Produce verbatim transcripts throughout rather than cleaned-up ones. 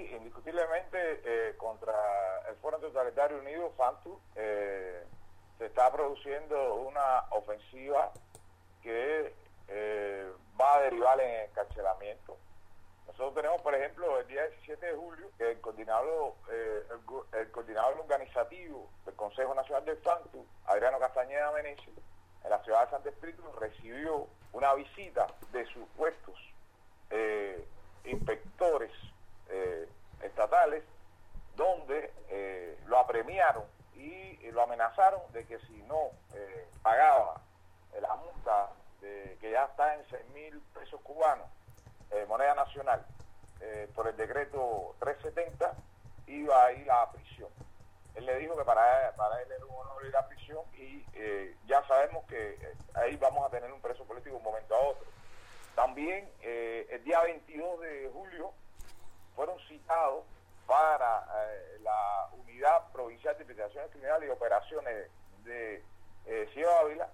indiscutiblemente eh, contra el Foro Totalitario Unido, FANTU, eh, se está produciendo una ofensiva que eh, va a derivar en encarcelamiento. Nosotros tenemos, por ejemplo, el día diecisiete de julio, que el coordinador, eh, el, el coordinador organizativo del Consejo Nacional del FANTU, Adriano Castañeda Meneses, en la ciudad de Santo Espíritu, recibió una visita de supuestos eh, inspectores eh, estatales, donde eh, lo apremiaron y lo amenazaron de que si no eh, pagaba la multa de, que ya está en seis mil pesos cubanos, eh, moneda nacional, eh, por el decreto trescientos setenta, iba a ir a prisión. Él le dijo que para él, para él era un honor ir a prisión y eh, ya sabemos que eh, ahí vamos a tener un preso político de un momento a otro. También eh, el día veintidós de julio fueron citados para eh, la Unidad Provincial de Investigaciones Criminales y Operaciones de eh, Ciudad Ávila,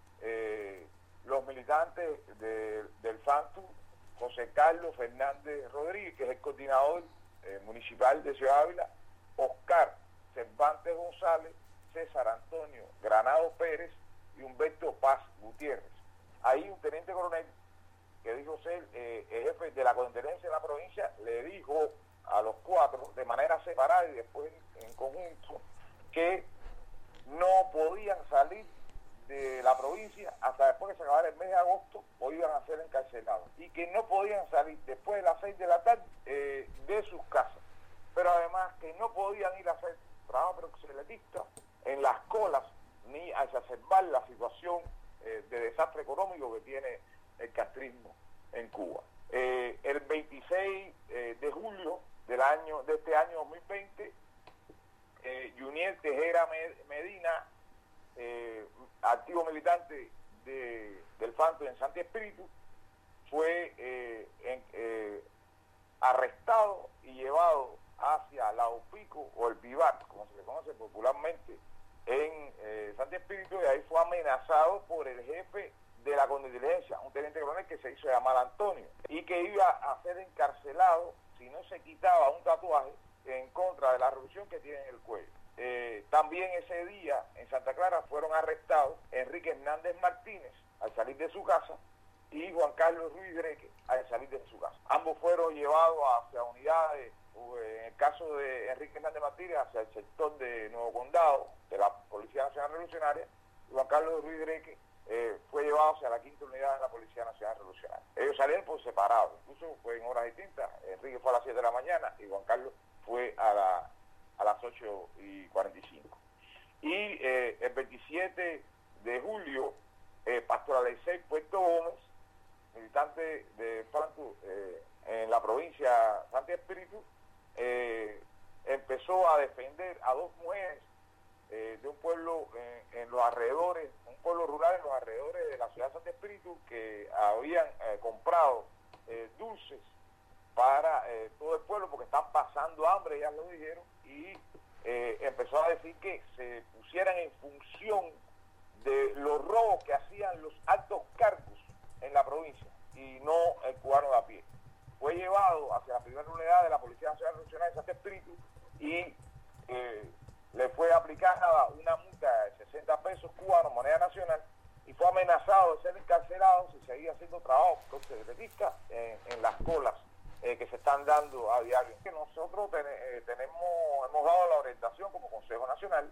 eh, los militantes de, del FANTU, José Carlos Fernández Rodríguez, que es el coordinador eh, municipal de Ciudad Ávila, Oscar Cervantes González, César Antonio Granado Pérez y Humberto Paz Gutiérrez. Ahí un teniente coronel que dijo ser eh, el jefe de la Contrainteligencia de la provincia, le dijo a los cuatro, de manera separada y después en, en conjunto, que no podían salir de la provincia hasta después que se acabara el mes de agosto o iban a ser encarcelados, y que no podían salir después de las seis de la tarde eh, de sus casas, pero además que no podían ir a hacer trabajo proxenetista en las colas ni a exacerbar la situación eh, de desastre económico que tiene el castrismo en Cuba. Eh, el veintiséis eh, de julio del año de este año dos mil veinte, eh, Juniel Tejera Medina, eh, activo militante de, del FANTU en Santo Espíritu, fue eh, en, eh, arrestado y llevado hacia la Opico o el Vivar, como se le conoce popularmente en eh, Santo Espíritu, y ahí fue amenazado por el jefe de la Contrainteligencia, un teniente coronel que se hizo llamar Antonio, y que iba a ser encarcelado si no se quitaba un tatuaje en contra de la revolución que tiene en el cuello. Eh, también ese día en Santa Clara fueron arrestados Enrique Hernández Martínez al salir de su casa y Juan Carlos Ruiz Greque al salir de su casa. Ambos fueron llevados hacia unidades, en el caso de Enrique Hernández Martínez, hacia el sector de Nuevo Condado de la Policía Nacional Revolucionaria, y Juan Carlos Ruiz Greque eh, fue llevado hacia la quinta unidad de la Policía Nacional Revolucionaria. Ellos salieron por separado, incluso fue en horas distintas. Enrique fue a las siete de la mañana y Juan Carlos fue a, la, a las ocho y cuarenta y cinco. Y eh, el veintisiete de julio, eh, Pastor Alexei Puerto Gómez, militante de FANTU eh, en la provincia de Santo Espíritu, eh, empezó a defender a dos mujeres eh, de un pueblo en, en los alrededores, un pueblo rural en los alrededores de la ciudad de Santo Espíritu, que habían eh, comprado eh, dulces para eh, todo el pueblo porque están pasando hambre, ya lo dijeron, y eh, empezó a decir que se pusieran en función de los robos que hacían los altos cargos en la provincia y no el cubano de a pie. Fue llevado hacia la primera unidad de la Policía Nacional Revolucionaria de Santo Espíritu y eh, le fue aplicada una multa de sesenta pesos cubanos, moneda nacional, y fue amenazado de ser encarcelado si seguía haciendo trabajo proxenetista en, en las colas eh, que se están dando a diario. Nosotros ten, eh, tenemos, hemos dado la orientación como Consejo Nacional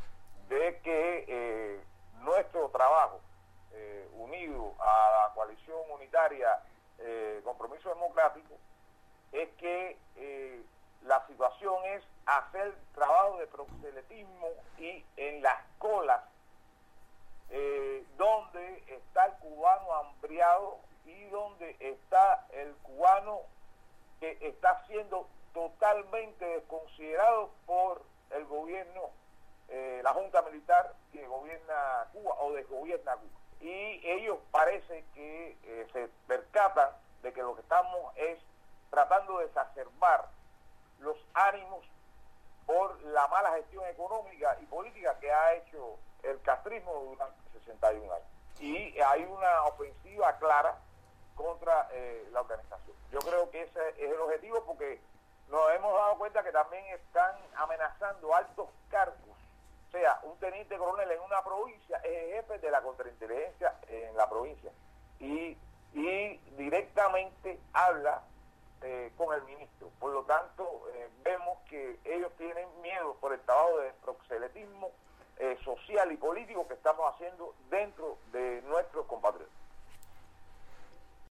de que eh, nuestro trabajo eh, unido a la coalición unitaria eh, Compromiso Democrático es que eh, la situación es hacer trabajo de proselitismo y en las colas eh, donde está el cubano hambriado y donde está el cubano que está siendo totalmente desconsiderado por el gobierno, eh, la Junta Militar que gobierna Cuba o desgobierna Cuba. Y ellos parece que eh, se percatan de que lo que estamos es tratando de exacerbar los ánimos por la mala gestión económica y política que ha hecho el castrismo durante sesenta y un años. Y hay una ofensiva clara contra eh, la organización. Yo creo que ese es el objetivo, porque nos hemos ocupando altos cargos, o sea, un teniente coronel en una provincia es jefe de la contrainteligencia en la provincia y, y directamente habla eh, con el ministro. Por lo tanto, eh, vemos que ellos tienen miedo por el trabajo de proxenetismo eh, social y político que estamos haciendo dentro de nuestros compatriotas.